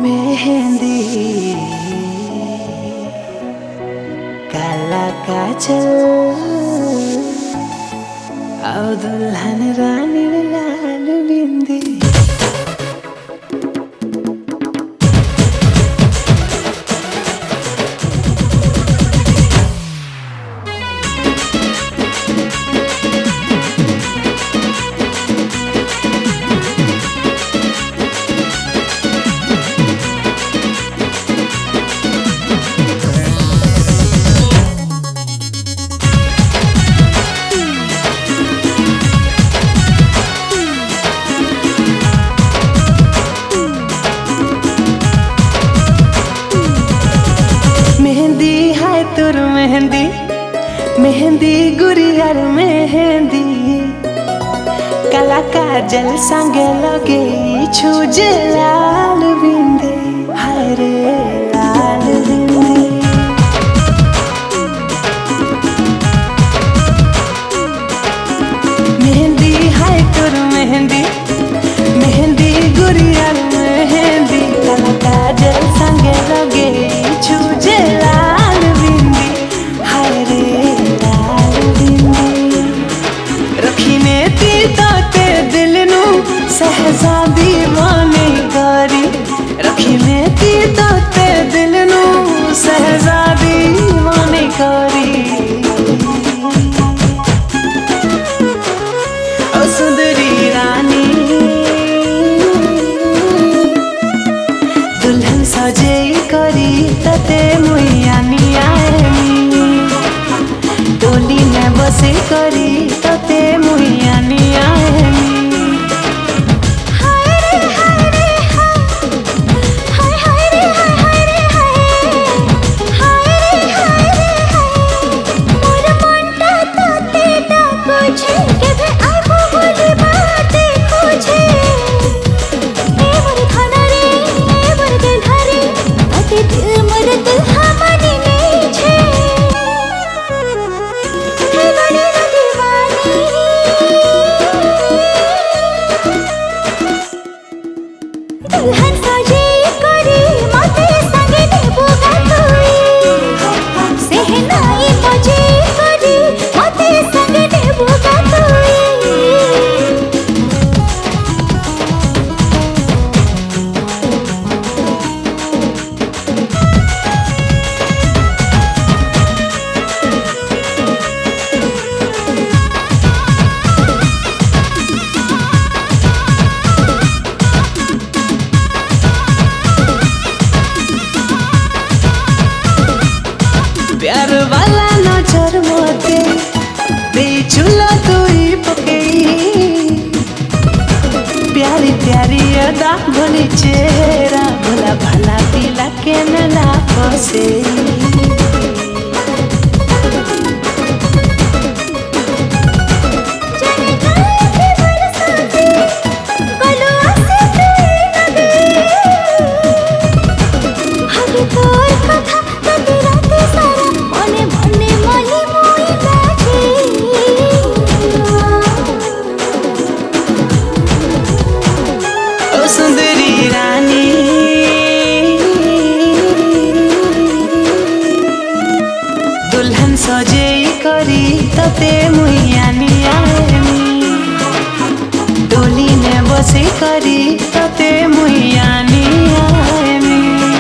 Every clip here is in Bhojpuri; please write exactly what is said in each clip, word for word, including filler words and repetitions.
मेहंदी काला काजल आओ दुल्हन रानी लाल बिंदी। तुर मेहंदी मेहंदी गुरियार मेहंदी काला काजल संगे लगे छुजे लाल बिंदी। हाय रे लाल बिंदी मेहंदी हाय तुर मेहंदी मेहंदी गुरियार मेहंदी काला काजल संगे लगे छुजे लाल बिंदी। हाय रे लाल बिंदी रखीने ती ताते दिल नू सहजादी माने गारी रखीने ती ताते दिल नू सहजादी माने गारी। ओ सुंदरी रानी दुल्हन सजे करी तते मुइयानी आएनी डोली में बसे करी तते मुइयानी आएनी। दुल्हन सजे करी मते संगे देबो गातोई सेहनाई मजे करी मते संगे देबो गातोई। प्यार वाला नजर मोते बेचुला तुई पकई प्यारी प्यारी अदा भोली चेहरा भोला भला दिला के नला फसे। सुंदरी रानी दुल्हन सजे करी तते मुइयानी आएनी डोली में बसे करी तते मुइयानी आएनी।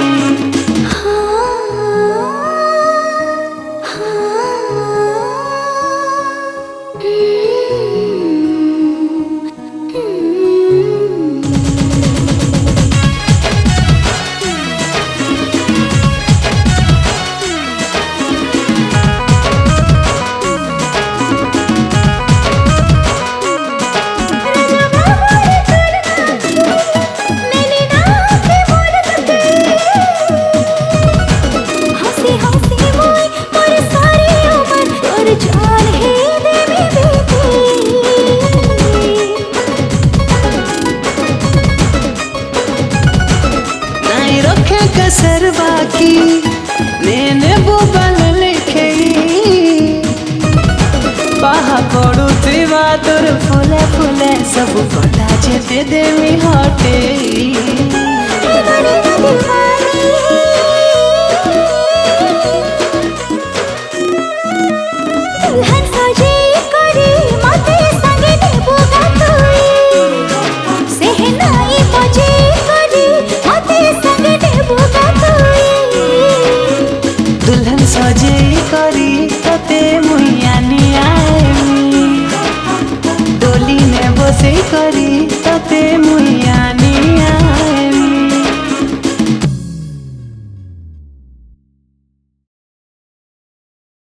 कसर बाकी मैंने वो बल लिखे बाहा पड़ुथिबा तोर फुले फुले सब कटा जेते देमी हटे। करी ना दीवानी